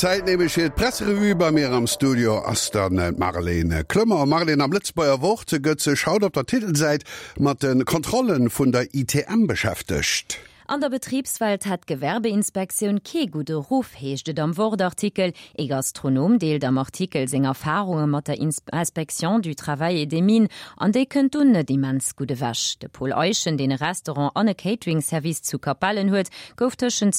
Zeit nehme ich het Presserevue bei mir am Studio as dann Marlene Klümmer. Marlene am Blitzbauer Worte Götze schaut op der Titelseite mat den Kontrollen vun der ITM beschäftigt. An der Betriebswelt hat Gewerbeinspektion ke gute Ruf, heeschte am Wortartikel. E Gastronom deelt am Artikel seg Erfahrungen mat der Inspektion du Travail et des Mines, an déi kënnt unne die mans gute wäsch. De Pol Euchen, den Restaurant an e Catering-Service zu Kapellen huet, gouf tschen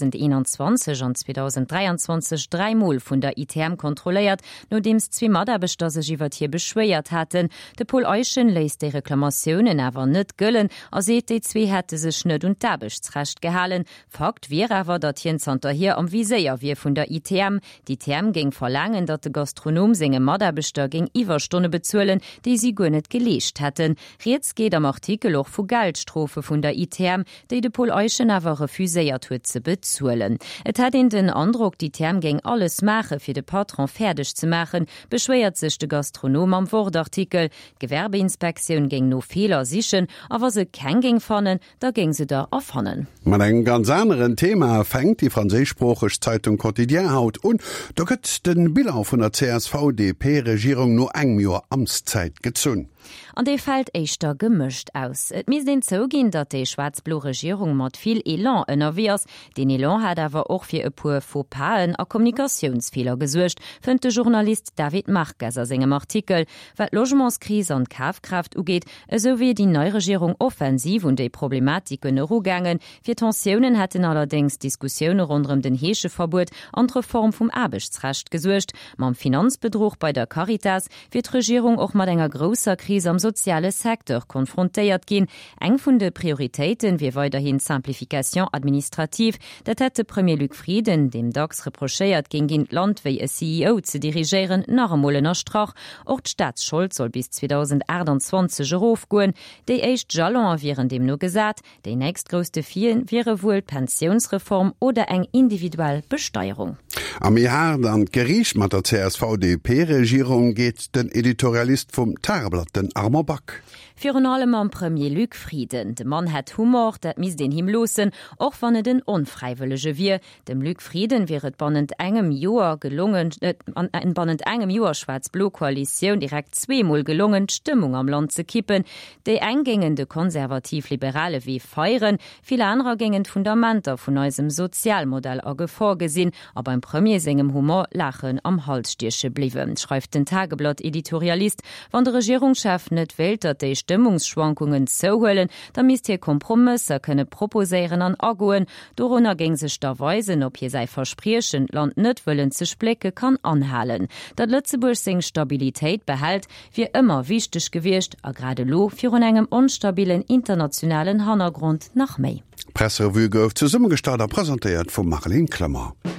2021 an 2023 dreimal vun der ITM kontrolliert, no dems 2 Maderbechter sech iwwer hier beschwéiert hatten. De Pol Euchen leist de Reklamationen awer net gëllen, as seet déi 2 hätte sech net und dabech recht gehalen. Fakt wie awer dat Hizanter hier am Viséier wie vun der ITM. Die ITM ging verlangen, dat de Gastronom senge Maderbester ging Iwerstunde bezuelen, die sie gonnet gelecht hätten. Jetzt geht am Artikel auch vu Geldstrophe vun der ITM, déi de Pol Euchen awer refuséiert huet ze bezuelen. Et hat in den Andruck, die ITM ging alles mache fir de Patron fertig zu machen, beschwert sich de Gastronom am Wortartikel. Gewerbeinspektion ging no Fehler sichen, aber se kein ging fannen, da ging se da aufhannen. Man eng ganz anderen Thema fängt die französischsprachige Zeitung Quotidien haut und da gëtt den Bilau vun der CSVDP-Regierung no eng Joer Amtszeit gezunn. An dee fällt eichter gemischt aus. Et mis den zo ginn, dat de Schwarz-Blo-Regierung mat viel Elan ënnerwiers. Den Elan hat awer och fir e puer Fauxpasen a Kommunikationsfehler gesuercht, fënnt de Journalist David Marqueser segem Artikel, wat Logementskrise an Kaufkraft ugeet, eso wie die Neuregierung offensiv und déi Problematiken erugangen. Fir Tensionioen hätten allerdings Diskussioune rund den Heescheverbot an Reform vum Aarbechtsrecht gesuercht. Mam Finanzbedruch bei der Caritas fir d'Regierung och mat enger grosser Krise am soziale Sektor konfrontéiert gin. Eng vun de Prioritäten wie weiterhin Simplifikation administrativ, dat hätte Premier Luc Frieden dem DAX reprochéiert gin Land wéi e CEO ze dirigieren nach Molener Strach. Och d'Staatsschuld soll bis 2028 Euro goen. Déi echt Jalon wären dem no gesat. Déi nächstgrößte Vielen wäre wohl Pensionsreform oder eng individuell Besteuerung. Am Jahr an Gericht mat der CSVDP-Regierung geht den Editorialist vom Tageblatt den Armer Back. Für allem am Premier Luc Frieden. De Mann hat Humor, dat mis den him losen, och wann den unfreiwillige wie. Dem Luc Frieden wäret bannend engem Joer gelungen, an bannend engem Joer Schwarz-Blo-Koalition direkt 2-mal gelungen, Stimmung am Land zu kippen. De eingängende konservativ-liberale wie feieren, viele andere gingen Fundamenter von neusem Sozialmodell a vorgesinn, aber beim Premier singem Humor lachen am Halsstiersche blieben, schreibt den Tageblatt-Editorialist. Wann der Regierungschef net wählt, dat de Stimmungsschwankungen so höllen, da misst hier Kompromisse könne proposieren an Agoen. Dorona ging sich da weisen, ob hier sei verspriechen, Land net wollen zu splecke kann anhalen. Dat Lützeburg sing Stabilität behält, wie immer wichtig gewircht, a gerade lo für engem unstabilen internationalen Hintergrund nach Mei. Presserevue gouf zu Summegestader präsentiert von Marlene Klümmer.